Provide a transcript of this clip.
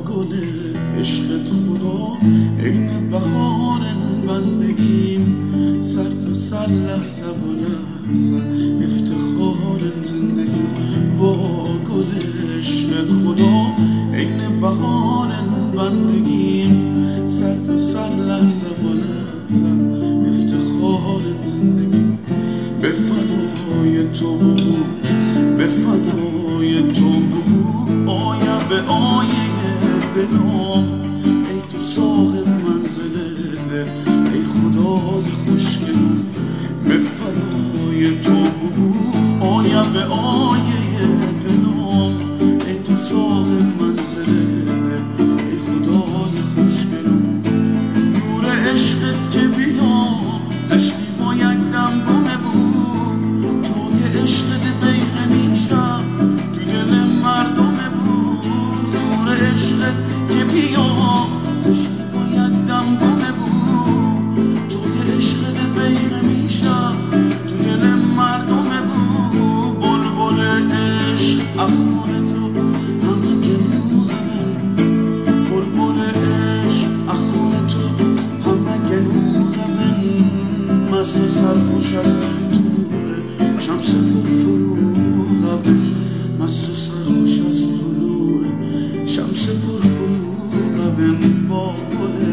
گل عشقت خدا عین بهار بندگیم، سر تا سر لحظه و لحظه افتخار زندگی. وا گل عشقت خدا عین بهار بندگیم، سر تا سر لحظه و لحظه افتخار زندگی. به فدای تو بود، به فدای تو بود، آیم به آیه دلم، ای تو صاحب منزل دل، ای خدای خوشگلم. به فدای تو بود، آیم به آیه دلم، ای تو صاحب منزل دل، ای خدای خوشگلم. نور عشقت که بیام عشقی با یک دم گمه بود، جای عشقت بیغه میشم تو دل مردمه بود. نور عشقت که بیام عشقی با یک دم گمه بود، جای عشقت بیغه میشم تو دل مردمه بود. بلبل عشق اخوان تو همه گلو غمه، بلبل عشق اخوان تو همه گلو غمه. مست و سرخوش از طلوع شمس پرفروغ، مست و سرخوش از طلوع شمس پرفروغ. با گل